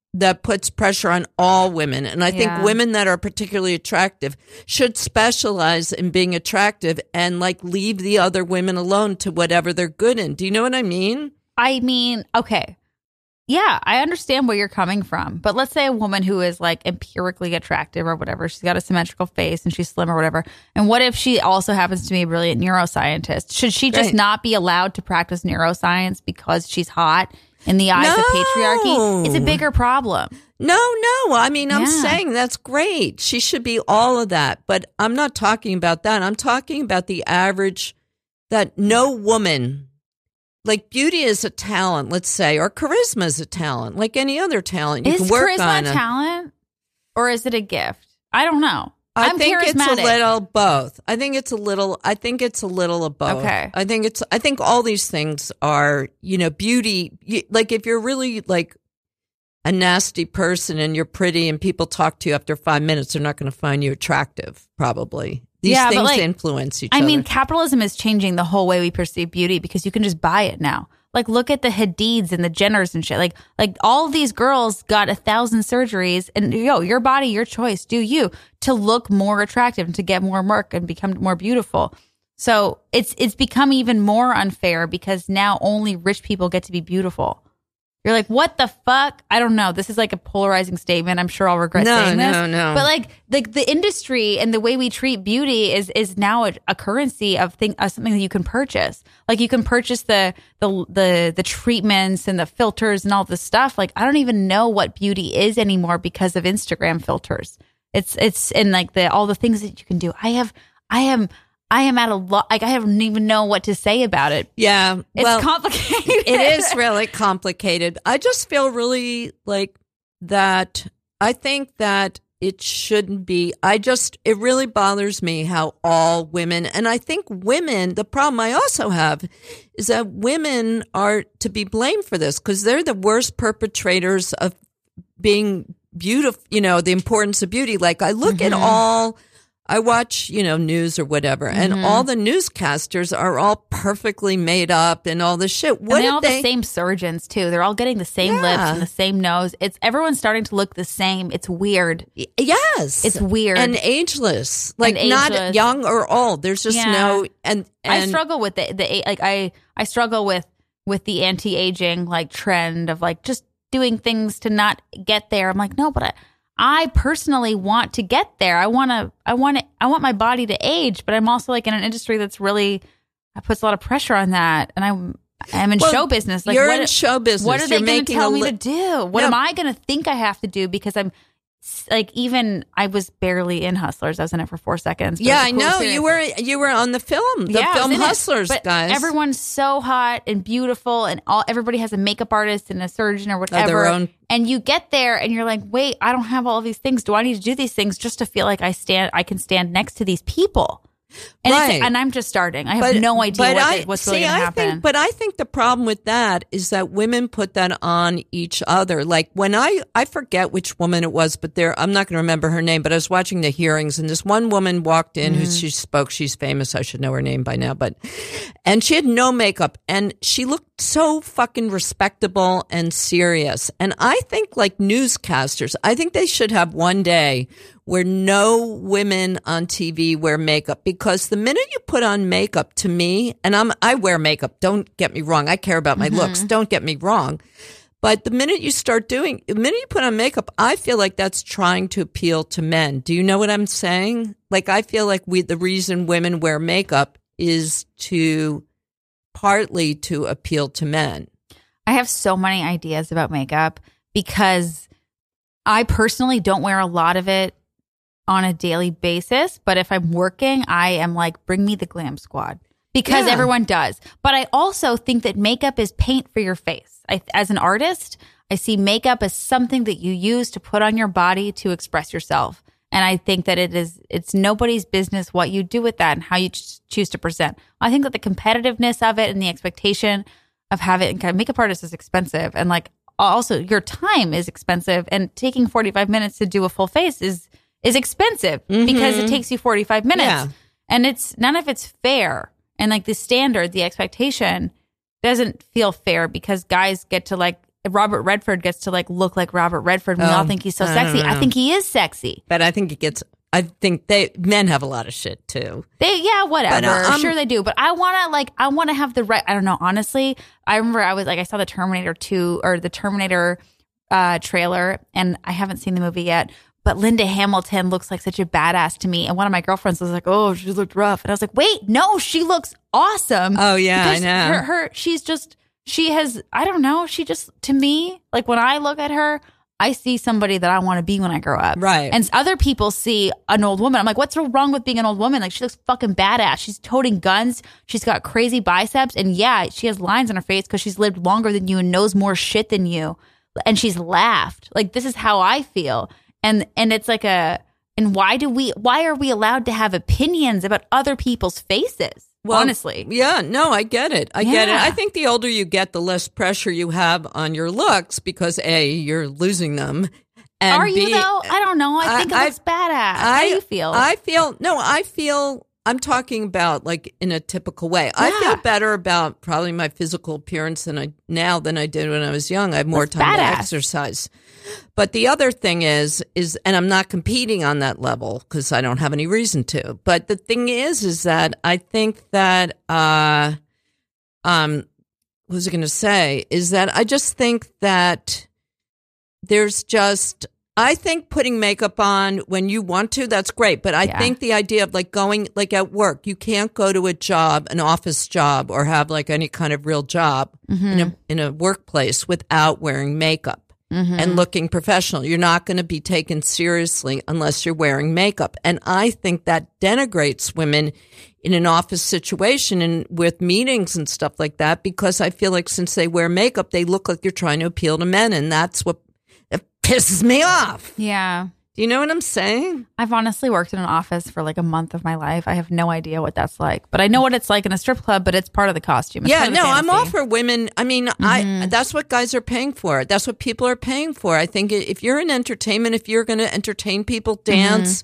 that puts pressure on all women. And I think Yeah. women that are particularly attractive should specialize in being attractive and like leave the other women alone to whatever they're good in. Do you know what I mean? I mean, okay. Yeah, I understand where you're coming from. But let's say a woman who is like empirically attractive or whatever, she's got a symmetrical face and she's slim or whatever. And what if she also happens to be a brilliant neuroscientist? Should she just Right. not be allowed to practice neuroscience because she's hot in the eyes of No. patriarchy? It's a bigger problem. No. I mean, I'm Yeah. saying that's great. She should be all of that. But I'm not talking about that. I'm talking about the average that no woman, like beauty is a talent, let's say, or charisma is a talent, like any other talent. You Is can work charisma on a it. talent or is it a gift? I don't know. I I'm think charismatic. it's a little both. I think it's a little of both. Okay. I think all these things are, beauty. Like if you're really like a nasty person and you're pretty and people talk to you after 5 minutes, they're not going to find you attractive, probably. These Yeah, but, things like, influence each I other. mean, capitalism is changing the whole way we perceive beauty because you can just buy it now. Like, look at the Hadids and the Jenners and shit. Like all of these girls got 1,000 surgeries, and your body, your choice, do you, to look more attractive and to get more work and become more beautiful. So it's become even more unfair because now only rich people get to be beautiful. You're like, what the fuck? I don't know. This is like a polarizing statement. I'm sure I'll regret saying this. No. But like the industry and the way we treat beauty is now a currency of something that you can purchase. Like you can purchase the treatments and the filters and all this stuff. Like I don't even know what beauty is anymore because of Instagram filters. It's and like all the things that you can do. I am at a lot. Like I don't even know what to say about it. Yeah. It's complicated. It is really complicated. I just feel really like that. I think that it shouldn't be. It really bothers me how all women, and I think women, the problem I also have is that women are to be blamed for this because they're the worst perpetrators of being beautiful, the importance of beauty. Like I look at I watch, news or whatever, and all the newscasters are all perfectly made up and all this shit. And they're all the same surgeons too. They're all getting the same lips and the same nose. Everyone's starting to look the same. It's weird. Yes, it's weird and ageless, like not young or old. There's just no. And I struggle with I struggle with the anti-aging like trend of like just doing things to not get there. I'm like, no, but I personally want to get there. I want my body to age, but I'm also like in an industry that's really puts a lot of pressure on that. And I'm in show business. Like you're in show business. What are they going to tell me to do? What am I going to think I have to do? Because I'm like, even I was barely in Hustlers. I was in it for 4 seconds. Yeah, I know. You were on the film, film Hustlers, but guys. Everyone's so hot and beautiful, and everybody has a makeup artist and a surgeon or whatever. And you get there, and you're like, wait, I don't have all these things. Do I need to do these things just to feel like I can stand next to these people? And, and I'm just starting. I have no idea what's really going to happen. But I think the problem with that is that women put that on each other. Like when I forget which woman it was, but I'm not going to remember her name, but I was watching the hearings and this one woman walked in who she spoke. She's famous. I should know her name by now, and she had no makeup and she looked so fucking respectable and serious. And I think like newscasters, I think they should have one day where no women on TV wear makeup, because the minute you put on makeup, to me, and I wear makeup, don't get me wrong, I care about my looks, don't get me wrong, but the minute you put on makeup, I feel like that's trying to appeal to men. Do you know what I'm saying? Like I feel like the reason women wear makeup is partly to appeal to men. I have so many ideas about makeup because I personally don't wear a lot of it on a daily basis, but if I'm working, I am like, bring me the glam squad, because everyone does. But I also think that makeup is paint for your face. As an artist, I see makeup as something that you use to put on your body to express yourself. And I think that it's nobody's business what you do with that and how you choose to present. I think that the competitiveness of it and the expectation of having a makeup artist is expensive, and like also your time is expensive, and taking 45 minutes to do a full face is expensive because it takes you 45 minutes and none of it's fair. And like the standard, the expectation doesn't feel fair because guys get to like Robert Redford gets to like look like Robert Redford. We all think he's so sexy. I think he is sexy. But I think I think men have a lot of shit too. Whatever. But, sure they do. But I want to have the right, I don't know, honestly. I remember I saw the Terminator 2 or the Terminator trailer, and I haven't seen the movie yet. But Linda Hamilton looks like such a badass to me. And one of my girlfriends was like, oh, she looked rough. And I was like, wait, no, she looks awesome. Oh, yeah, I know. I don't know. She just, to me, like when I look at her, I see somebody that I want to be when I grow up. Right. And other people see an old woman. I'm like, what's wrong with being an old woman? Like, she looks fucking badass. She's toting guns. She's got crazy biceps. And yeah, she has lines on her face because she's lived longer than you and knows more shit than you. And she's laughed. Like, this is how I feel. And it's like why are we allowed to have opinions about other people's faces? Well, honestly. Yeah, no, I get it. I get it. I think the older you get, the less pressure you have on your looks because A, you're losing them. And are you though? I don't know. I think it looks badass. How do you feel? I feel I'm talking about like in a typical way. Yeah. I feel better about probably my physical appearance than I did when I was young. I have more time to exercise. But the other thing is, and I'm not competing on that level because I don't have any reason to. But the thing is that I think that, what was I going to say? Is that I just think that I think putting makeup on when you want to, that's great. But I think the idea of like going, like at work, you can't go to a job, an office job, or have like any kind of real job in a workplace without wearing makeup. And looking professional. You're not going to be taken seriously unless you're wearing makeup. And I think that denigrates women in an office situation and with meetings and stuff like that, because I feel like since they wear makeup, they look like you're trying to appeal to men. And that's what pisses me off. Yeah. Do you know what I'm saying? I've honestly worked in an office for like a month of my life. I have no idea what that's like, but I know what it's like in a strip club, but it's part of the costume. It's I'm all for women. I mean, that's what guys are paying for. That's what people are paying for. I think if you're in entertainment, if you're going to entertain people, dance,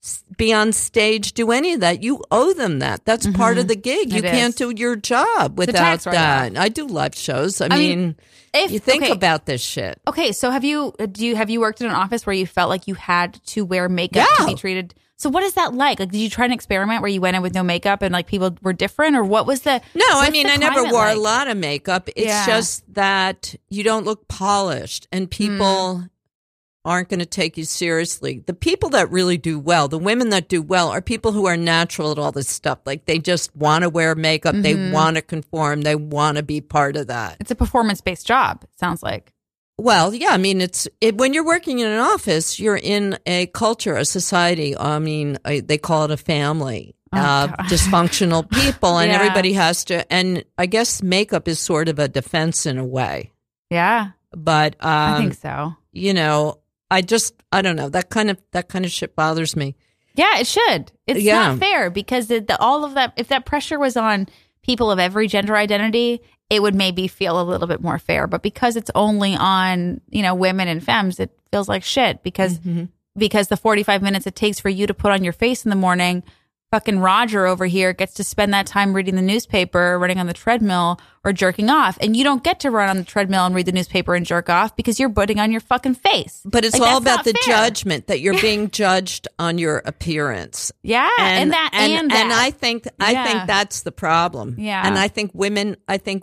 be on stage, do any of that, you owe them that. That's part of the gig. You can't do your job without that. I do live shows. I mean you think about this shit. Okay, so have you worked in an office where you felt like you had to wear makeup to be treated? So what is that like? Like, did you try an experiment where you went in with no makeup and like people were different, or what was the? No, I mean I never wore a lot of makeup. It's just that you don't look polished, and people aren't going to take you seriously. The people that really do well, the women that do well, are people who are natural at all this stuff. Like they just want to wear makeup. They want to conform. They want to be part of that. It's a performance-based job, it sounds like. Well, yeah. I mean, when you're working in an office, you're in a culture, a society. I mean, they call it a family of dysfunctional people, and everybody has to. And I guess makeup is sort of a defense in a way. Yeah, but I think so. You know. I don't know. That kind of shit bothers me. Yeah, it should. It's not fair because all of that, if that pressure was on people of every gender identity, it would maybe feel a little bit more fair. But because it's only on, women and femmes, it feels like shit because the 45 minutes it takes for you to put on your face in the morning, fucking Roger over here gets to spend that time reading the newspaper, running on the treadmill, or jerking off. And you don't get to run on the treadmill and read the newspaper and jerk off because you're putting on your fucking face. But it's all about the judgment that you're being judged on your appearance. Yeah, and I think that's the problem. Yeah, and I think women,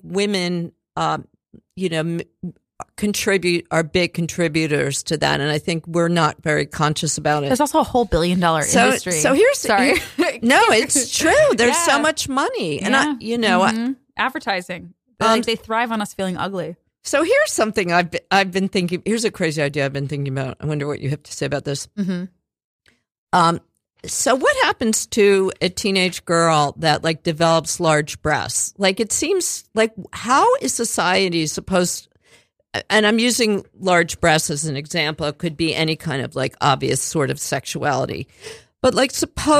are big contributors to that, and I think we're not very conscious about it. There's also a whole $1 billion industry. So no, it's true. There's so much money, and advertising. They thrive on us feeling ugly. So here's something I've been thinking. Here's a crazy idea I've been thinking about. I wonder what you have to say about this. So what happens to a teenage girl that like develops large breasts? Like it seems like how is society supposed? And I'm using large breasts as an example. It could be any kind of like obvious sort of sexuality. But like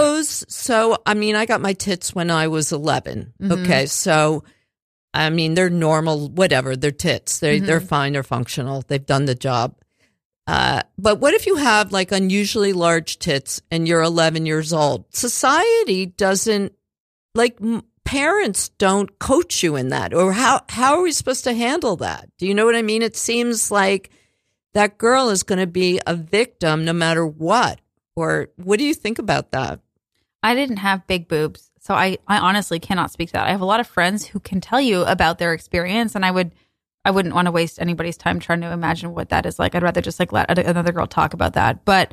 I got my tits when I was 11. Okay. So, I mean, they're normal, whatever. They're tits. They're fine. They're functional. They've done the job. But what if you have like unusually large tits and you're 11 years old? Society doesn't parents don't coach you in that, or how are we supposed to handle that? Do you know what I mean? It seems like that girl is going to be a victim no matter what. Or what do you think about that? I didn't have big boobs, so I honestly cannot speak to that. I have a lot of friends who can tell you about their experience, and I wouldn't want to waste anybody's time trying to imagine what that is like. I'd rather just like let another girl talk about that. But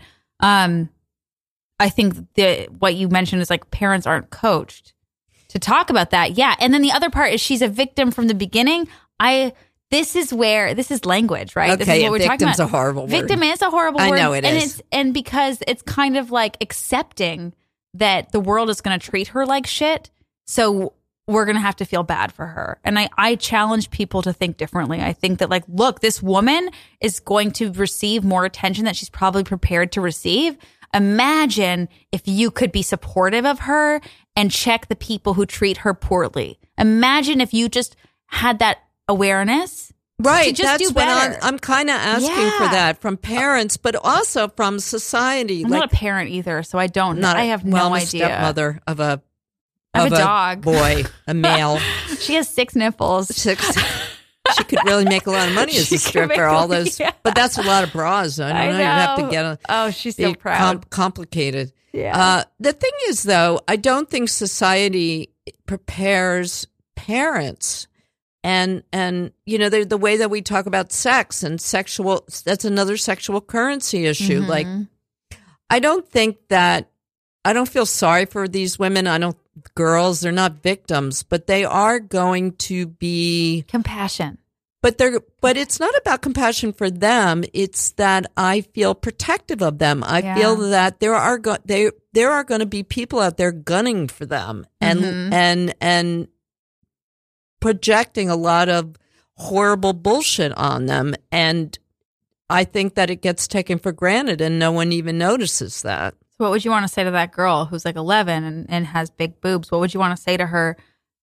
I think what you mentioned is like parents aren't coached to talk about that. Yeah. And then the other part is she's a victim from the beginning. This is language, right? Okay, this is what we're talking victim's about. a horrible word. Victim is a horrible word. I know it is. And because it's kind of like accepting that the world is going to treat her like shit. So we're going to have to feel bad for her. And I challenge people to think differently. I think that like, look, this woman is going to receive more attention that she's probably prepared to receive. Imagine if you could be supportive of her and check the people who treat her poorly. Imagine if you just had that awareness. Right. To just That's do better. what I'm kind of asking for that from parents, but also from society. I'm not a parent either, so I don't know. I have no I'm a idea. Stepmother of a dog. Boy, a male. She has 6 nipples. 6. She could really make a lot of money as a stripper. All those, but that's a lot of bras. I don't know. You have to get a. Oh, she's so proud. Complicated. Yeah. The thing is, though, I don't think society prepares parents, and you know the way that we talk about sex and sexual. That's another sexual currency issue. Mm-hmm. Like, I don't feel sorry for these women. Girls, they're not victims, but they are going to be compassion. But it's not about compassion for them. It's that I feel protective of them. I feel that there are going to be people out there gunning for them and projecting a lot of horrible bullshit on them. And I think that it gets taken for granted and no one even notices that. What would you want to say to that girl who's like 11 and has big boobs? What would you want to say to her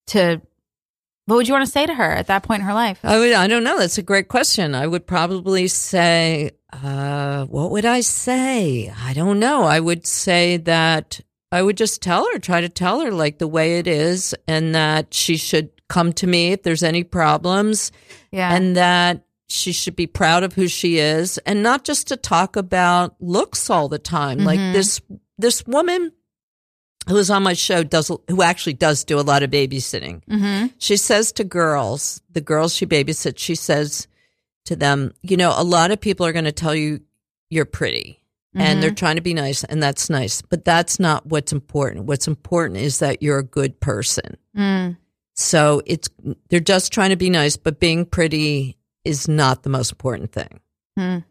what would you want to say to her at that point in her life? I don't know. That's a great question. I would probably say, what would I say? I don't know. I would say that I would just try to tell her like the way it is, and that she should come to me if there's any problems. Yeah. And that she should be proud of who she is, and not just to talk about looks all the time. Mm-hmm. Like this woman who is on my show who actually does do a lot of babysitting. Mm-hmm. She says to the girls she babysits, she says to them, you know, a lot of people are going to tell you you're pretty. And they're trying to be nice, and that's nice. But that's not what's important. What's important is that you're a good person. Mm. So they're just trying to be nice, but being pretty is not the most important thing. Mm.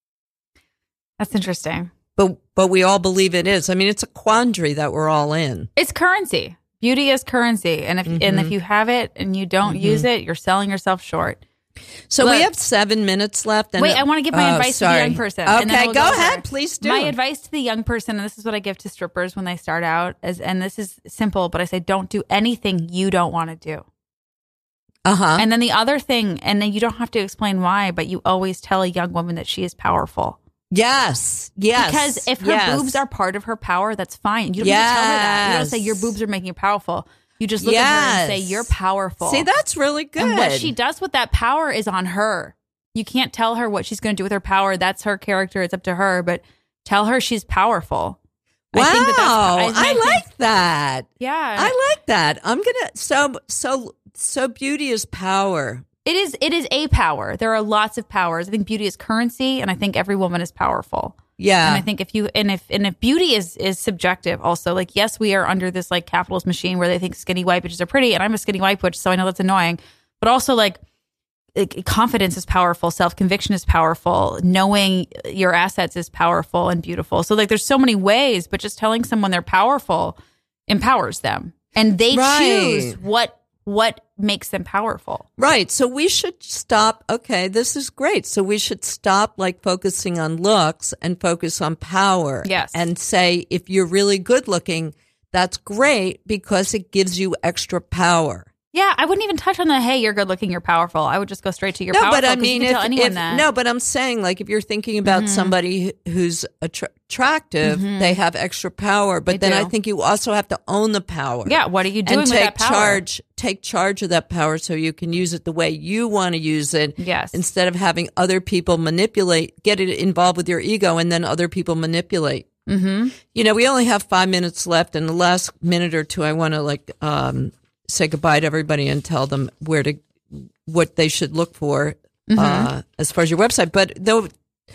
That's interesting. But we all believe it is. I mean, it's a quandary that we're all in. It's currency. Beauty is currency. And if you have it and you don't use it, you're selling yourself short. So we have 7 minutes left. And wait, I want to give my advice to the young person. Okay, go ahead. Please do. My advice to the young person, and this is what I give to strippers when they start out, and this is simple, but I say don't do anything you don't want to do. Uh-huh. And then the other thing, and then you don't have to explain why, but you always tell a young woman that she is powerful. Yes. Because if her boobs are part of her power, that's fine. You don't need to tell her that. You don't say your boobs are making you powerful. You just look at her and say, you're powerful. See, that's really good. And what she does with that power is on her. You can't tell her what she's going to do with her power. That's her character. It's up to her. But tell her she's powerful. Wow. I like that. Yeah. I like that. I'm going to, so beauty is power. It is a power. There are lots of powers. I think beauty is currency, and I think every woman is powerful. Yeah. And I think if beauty is subjective also, like, yes, we are under this like capitalist machine where they think skinny white bitches are pretty, and I'm a skinny white bitch, so I know that's annoying. But also like confidence is powerful, self-conviction is powerful, knowing your assets is powerful and beautiful. So like there's so many ways, but just telling someone they're powerful empowers them. And they choose what makes them powerful. Right. So we should stop. Okay, this is great. So we should stop like focusing on looks and focus on power. Yes. And say, if you're really good looking, that's great because it gives you extra power. Yeah, I wouldn't even touch on the, hey, you're good looking, you're powerful. I would just go straight to you're powerful. But I mean, you can tell anyone that. No, but I'm saying, like, if you're thinking about somebody who's attractive, they have extra power. But then I think you also have to own the power. Yeah, what are you doing and with that power? Take charge of that power so you can use it the way you want to use it. Yes. Instead of having other people get it involved with your ego and then other people manipulate. Mm-hmm. You know, we only have 5 minutes left. In the last minute or two, I want to say goodbye to everybody and tell them what they should look for as far as your website. But the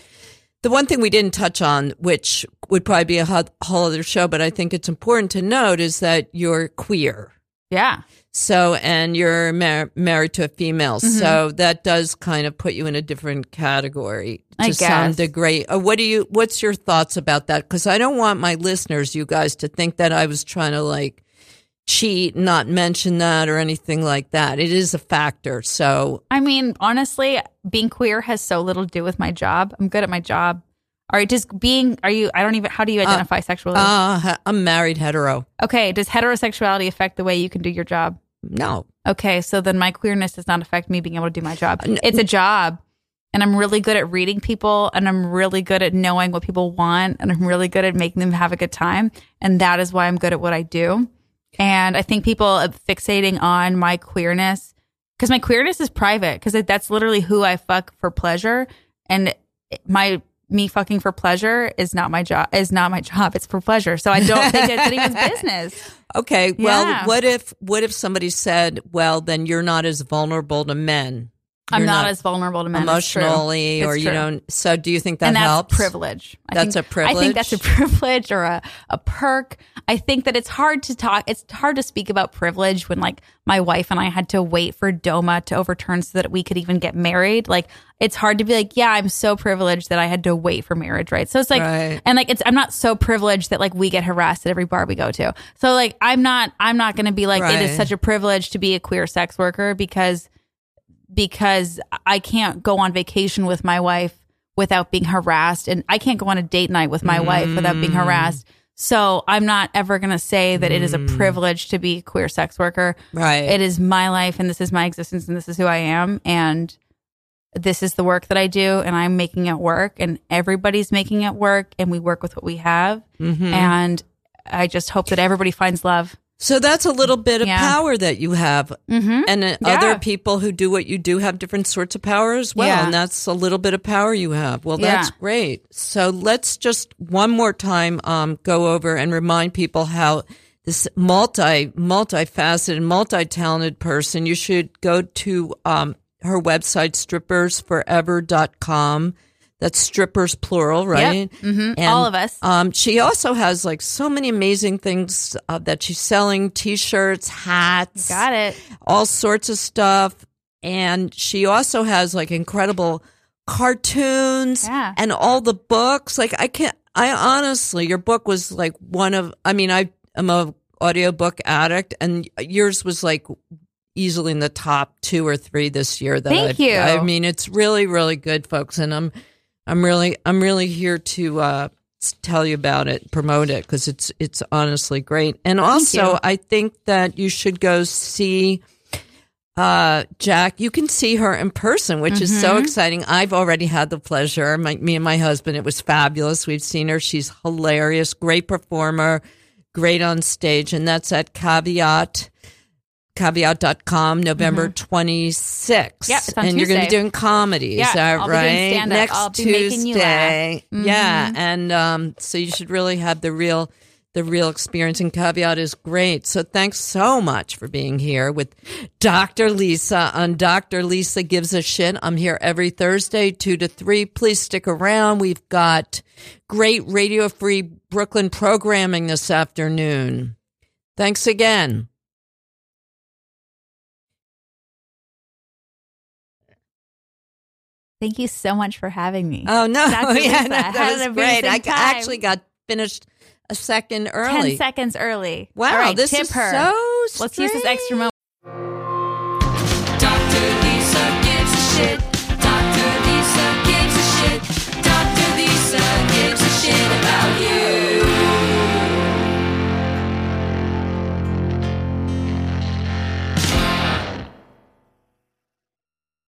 one thing we didn't touch on, which would probably be a whole other show, but I think it's important to note, is that you're queer. Yeah. So, and you're married to a female. So that does kind of put you in a different category to some degree. What's your thoughts about that? Because I don't want my listeners, you guys, to think that I was trying to like cheat, not mention that or anything like that. It is a factor. So, I mean, honestly, being queer has so little to do with my job. I'm good at my job. How do you identify sexually? I'm married hetero. Okay. Does heterosexuality affect the way you can do your job? No. Okay. So then my queerness does not affect me being able to do my job. It's a job. And I'm really good at reading people, and I'm really good at knowing what people want, and I'm really good at making them have a good time. And that is why I'm good at what I do. And I think people are fixating on my queerness, because my queerness is private, because that's literally who I fuck for pleasure. And me fucking for pleasure is not my job. It's for pleasure. So I don't think it's anyone's business. Okay. Well, what if somebody said, well, then you're not as vulnerable to men? I'm not as vulnerable to men emotionally, or you don't. So, do you think that helps? Privilege. That's a privilege. I think that's a privilege or a perk. I think that it's hard to talk. It's hard to speak about privilege when, like, my wife and I had to wait for DOMA to overturn so that we could even get married. Like, it's hard to be like, yeah, I'm so privileged that I had to wait for marriage, right? So it's like, and like, I'm not so privileged that like we get harassed at every bar we go to. So like, I'm not going to be like, it is such a privilege to be a queer sex worker because I can't go on vacation with my wife without being harassed, and I can't go on a date night with my wife without being harassed. So I'm not ever going to say that it is a privilege to be a queer sex worker. Right. It is my life, and this is my existence, and this is who I am, and this is the work that I do, and I'm making it work, and everybody's making it work, and we work with what we have. And I just hope that everybody finds love. So that's a little bit of power that you have. And other people who do what you do have different sorts of power as well. And that's a little bit of power you have. Well, that's great. So let's just one more time go over and remind people how this multifaceted, multi-talented person, you should go to her website, strippersforever.com. That's strippers plural, right? Yep. And all of us. She also has like so many amazing things that she's selling: T-shirts, hats, got it, all sorts of stuff. And she also has like incredible cartoons and all the books. Like I honestly, your book was like I am a audiobook addict, and yours was like easily in the top 2 or 3 this year. Thank you. I mean, it's really, really good, folks, and I'm really here to tell you about it, promote it, because it's honestly great. And also, I think that you should go see Jack. You can see her in person, which is so exciting. I've already had the pleasure. Me and my husband, it was fabulous. We've seen her. She's hilarious, great performer, great on stage, and that's at Caveat.com, November 26th. Yeah, it's on and Tuesday. you're going to be doing comedy. Is that I'll right? Be doing stand-up. Next I'll be Tuesday. Making you laugh. Yeah. And so you should really have the real experience, and Caveat is great. So thanks so much for being here with Dr. Lisa on Dr. Lisa Gives a Shit. I'm here every Thursday, 2 to 3. Please stick around. We've got great Radio Free Brooklyn programming this afternoon. Thanks again. Thank you so much for having me. Oh, no. That was great. I actually got finished a second early. 10 seconds early. Wow, all right, this tip is her. so strange. Let's use this extra moment.